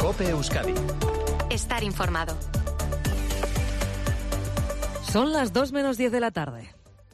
COPE Euskadi. Estar informado. Son las 2 menos 10 de la tarde.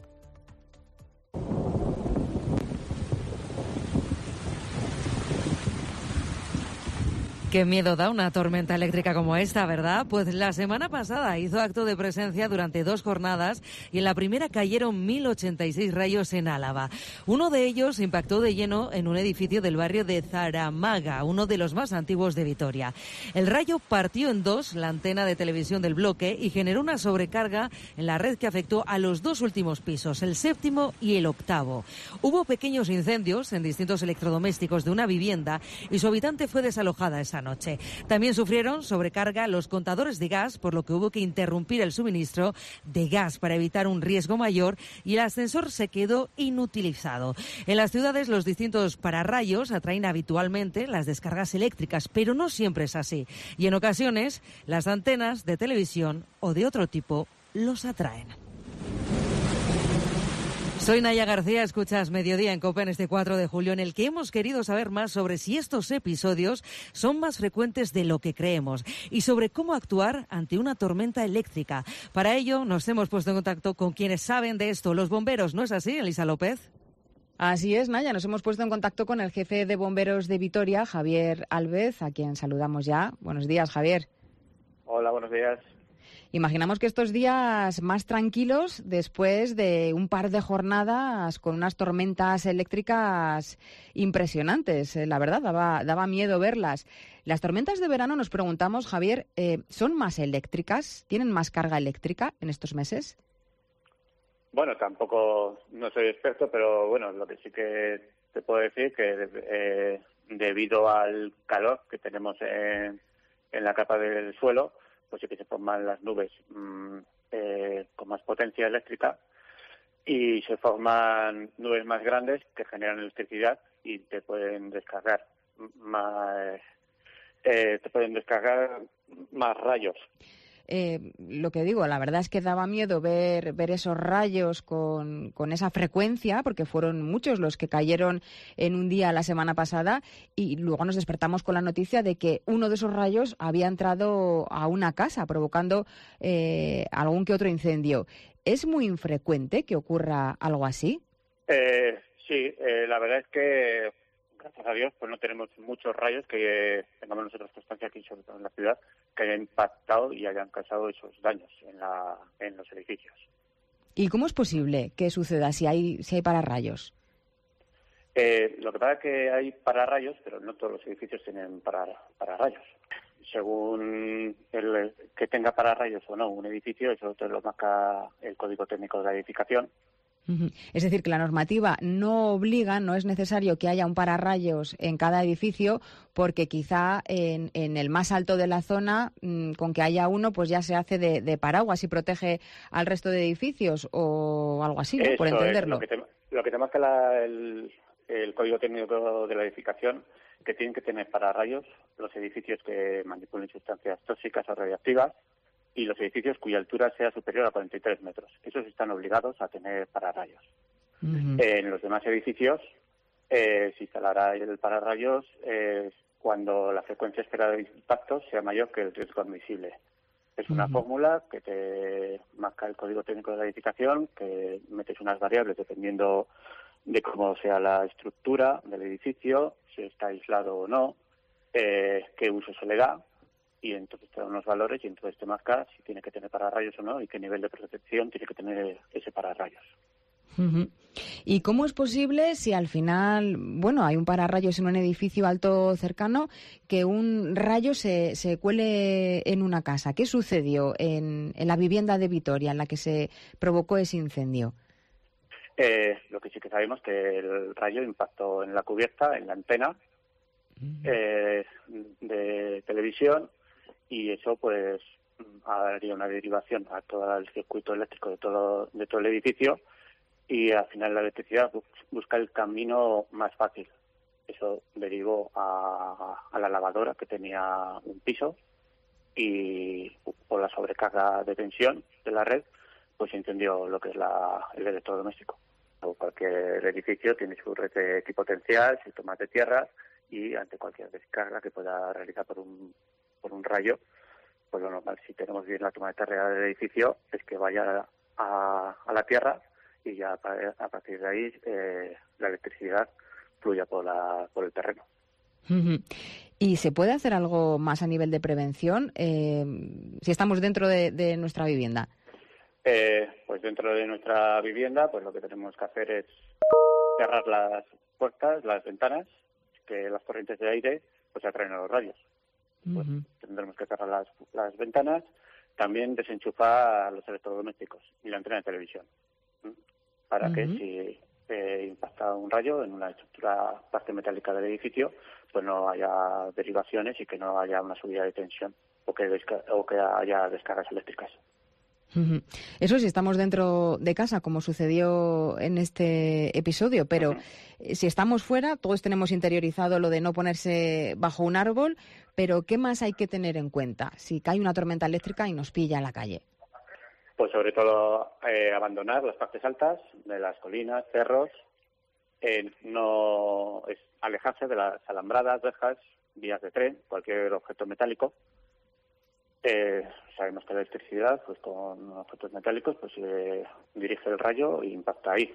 Qué miedo da una tormenta eléctrica como esta, ¿verdad? Pues la semana pasada hizo acto de presencia durante 2 jornadas y en la primera cayeron 1086 rayos en Álava. Uno de ellos impactó de lleno en un edificio del barrio de Zaramaga, uno de los más antiguos de Vitoria. El rayo partió en 2 la antena de televisión del bloque y generó una sobrecarga en la red que afectó a los 2 últimos pisos, el 7º y el 8º. Hubo pequeños incendios en distintos electrodomésticos de una vivienda y su habitante fue desalojada esa noche. También sufrieron sobrecarga los contadores de gas, por lo que hubo que interrumpir el suministro de gas para evitar un riesgo mayor y el ascensor se quedó inutilizado. En las ciudades los distintos pararrayos atraen habitualmente las descargas eléctricas, pero no siempre es así. Y en ocasiones las antenas de televisión o de otro tipo los atraen. Soy Naya García, escuchas Mediodía en COPE en este 4 de julio, en el que hemos querido saber más sobre si estos episodios son más frecuentes de lo que creemos y sobre cómo actuar ante una tormenta eléctrica. Para ello nos hemos puesto en contacto con quienes saben de esto, los bomberos, ¿no es así, Elisa López? Así es, Naya, nos hemos puesto en contacto con el jefe de bomberos de Vitoria, Javier Alvez, a quien saludamos ya. Buenos días, Javier. Hola, buenos días. Imaginamos que estos días más tranquilos después de un par de jornadas con unas tormentas eléctricas impresionantes. La verdad, daba miedo verlas. Las tormentas de verano, nos preguntamos, Javier, ¿son más eléctricas? ¿Tienen más carga eléctrica en estos meses? Bueno, tampoco no soy experto, pero bueno, lo que sí que te puedo decir que debido al calor que tenemos en la capa del suelo, pues sí que se forman las nubes con más potencia eléctrica y se forman nubes más grandes que generan electricidad y te pueden descargar más rayos. Lo que digo, la verdad es que daba miedo ver esos rayos con esa frecuencia, porque fueron muchos los que cayeron en un día la semana pasada, y luego nos despertamos con la noticia de que uno de esos rayos había entrado a una casa, provocando algún que otro incendio. ¿Es muy infrecuente que ocurra algo así? Sí, la verdad es que gracias a Dios, pues no tenemos muchos rayos que tengamos nosotros constancia aquí, sobre todo en la ciudad, que hayan impactado y hayan causado esos daños en los edificios. ¿Y cómo es posible que suceda si hay pararrayos? Lo que pasa es que hay pararrayos, pero no todos los edificios tienen pararrayos. Según el que tenga pararrayos o no un edificio, eso te lo marca el Código Técnico de la Edificación. Es decir, que la normativa no obliga, no es necesario que haya un pararrayos en cada edificio, porque quizá en el más alto de la zona, con que haya uno, pues ya se hace de paraguas y protege al resto de edificios o algo así, ¿no? Por entenderlo. Lo que te marca el Código Técnico de la Edificación, que tienen que tener pararrayos los edificios que manipulen sustancias tóxicas o radiactivas, y los edificios cuya altura sea superior a 43 metros. Esos están obligados a tener pararrayos. En los demás edificios se instalará el pararrayos cuando la frecuencia esperada de impactos sea mayor que el riesgo admisible. Es una fórmula que te marca el Código Técnico de la Edificación, que metes unas variables dependiendo de cómo sea la estructura del edificio, si está aislado o no, qué uso se le da, y entonces te dan unos valores y entonces te marca si tiene que tener pararrayos o no y qué nivel de protección tiene que tener ese pararrayos. ¿Y cómo es posible, si al final, hay un pararrayos en un edificio alto cercano, que un rayo se cuele en una casa? ¿Qué sucedió en la vivienda de Vitoria en la que se provocó ese incendio? Lo que sí que sabemos es que el rayo impactó en la cubierta, en la antena de televisión, y eso pues haría una derivación a todo el circuito eléctrico de todo el edificio, y al final la electricidad busca el camino más fácil. Eso derivó a la lavadora, que tenía un piso, y por la sobrecarga de tensión de la red pues se incendió lo que es el electrodoméstico. Cualquier edificio tiene su red equipotencial, sistemas de tierras, y ante cualquier descarga que pueda realizar por un rayo, pues lo normal, si tenemos bien la toma de tierra del edificio, es que vaya a la tierra y ya a partir de ahí la electricidad fluya por el terreno. ¿Y se puede hacer algo más a nivel de prevención si estamos dentro de nuestra vivienda? Pues dentro de nuestra vivienda, pues lo que tenemos que hacer es cerrar las puertas, las ventanas, que las corrientes de aire pues atraen a los rayos. Pues tendremos que cerrar las ventanas, también desenchufar los electrodomésticos y la antena de televisión, para que si impacta un rayo en una estructura, parte metálica del edificio, pues no haya derivaciones y que no haya una subida de tensión o que haya descargas eléctricas. Eso si estamos dentro de casa, como sucedió en este episodio, pero si estamos fuera, todos tenemos interiorizado lo de no ponerse bajo un árbol, pero ¿qué más hay que tener en cuenta si cae una tormenta eléctrica y nos pilla en la calle? Pues sobre todo abandonar las partes altas de las colinas, cerros, no es alejarse de las alambradas, rejas, vías de tren, cualquier objeto metálico. Sabemos que la electricidad, pues con objetos metálicos, pues dirige el rayo e impacta ahí.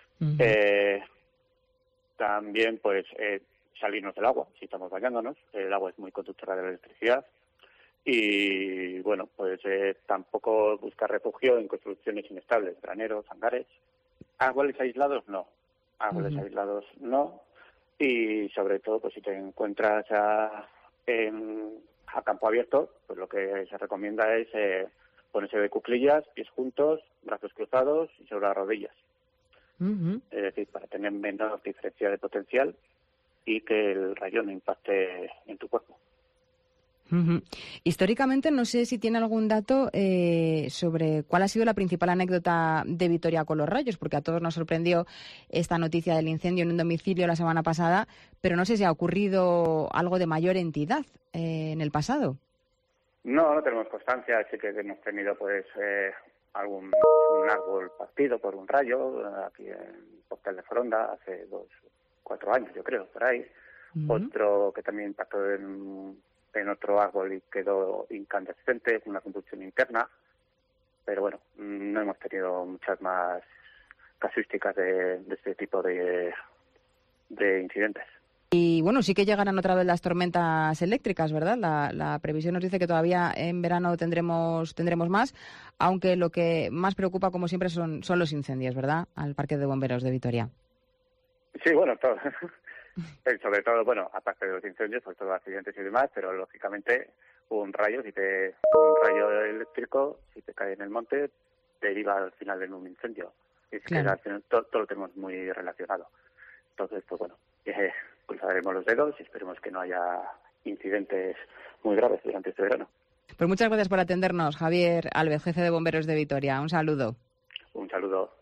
También, pues, salirnos del agua, si estamos bañándonos. El agua es muy conductora de la electricidad. Y, bueno, pues tampoco buscar refugio en construcciones inestables, graneros, hangares. Árboles aislados, no. Árboles aislados, no. Y, sobre todo, pues si te encuentras a campo abierto, pues lo que se recomienda es ponerse de cuclillas, pies juntos, brazos cruzados y sobre las rodillas. Es decir, para tener menos diferencia de potencial y que el rayo no impacte en tu cuerpo. Históricamente, no sé si tiene algún dato sobre cuál ha sido la principal anécdota de Vitoria con los rayos, porque a todos nos sorprendió esta noticia del incendio en un domicilio la semana pasada, pero no sé si ha ocurrido algo de mayor entidad en el pasado. No tenemos constancia, sí que hemos tenido pues un árbol partido por un rayo aquí en Portal de Foronda hace 4 años, yo creo, por ahí. Otro que también impactó en otro árbol y quedó incandescente, una combustión interna, pero bueno, no hemos tenido muchas más casuísticas de este tipo de incidentes. Y bueno, sí que llegarán otra vez las tormentas eléctricas, ¿verdad? La previsión nos dice que todavía en verano tendremos más, aunque lo que más preocupa, como siempre, son los incendios, ¿verdad? Al Parque de Bomberos de Vitoria. Sí, bueno, todo. Sobre todo, bueno, aparte de los incendios, pues todos los accidentes y demás, pero lógicamente un rayo eléctrico, si te cae en el monte, deriva al final en un incendio. Es claro. Que todo lo tenemos muy relacionado. Entonces, pues bueno, cruzaremos los dedos y esperemos que no haya incidentes muy graves durante este verano. Pues muchas gracias por atendernos, Javier Alves, jefe de Bomberos de Vitoria. Un saludo. Un saludo.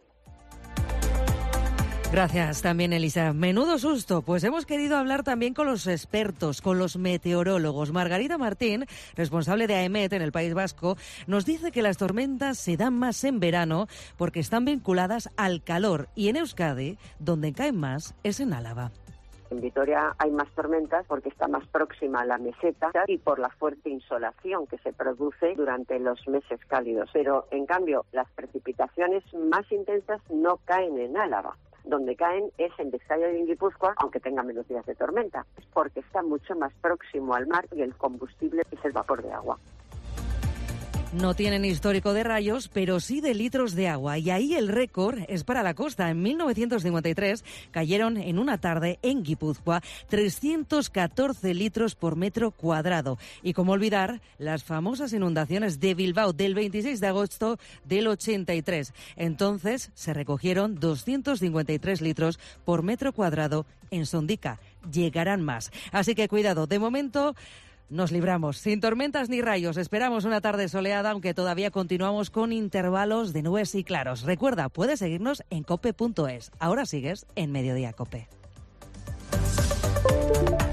Gracias también, Elisa. Menudo susto. Pues hemos querido hablar también con los expertos, con los meteorólogos. Margarita Martín, responsable de AEMET en el País Vasco, nos dice que las tormentas se dan más en verano porque están vinculadas al calor. Y en Euskadi, donde caen más, es en Álava. En Vitoria hay más tormentas porque está más próxima a la meseta y por la fuerte insolación que se produce durante los meses cálidos. Pero, en cambio, las precipitaciones más intensas no caen en Álava. Donde caen es en Bizkaia y en Guipúzcoa, aunque tenga menos días de tormenta, porque está mucho más próximo al mar y el combustible es el vapor de agua. No tienen histórico de rayos, pero sí de litros de agua. Y ahí el récord es para la costa. En 1953 cayeron en una tarde en Guipúzcoa 314 litros por metro cuadrado. Y cómo olvidar las famosas inundaciones de Bilbao del 26 de agosto del 83. Entonces se recogieron 253 litros por metro cuadrado en Sondica. Llegarán más. Así que cuidado, de momento nos libramos, sin tormentas ni rayos. Esperamos una tarde soleada, aunque todavía continuamos con intervalos de nubes y claros. Recuerda, puedes seguirnos en cope.es. Ahora sigues en Mediodía Cope.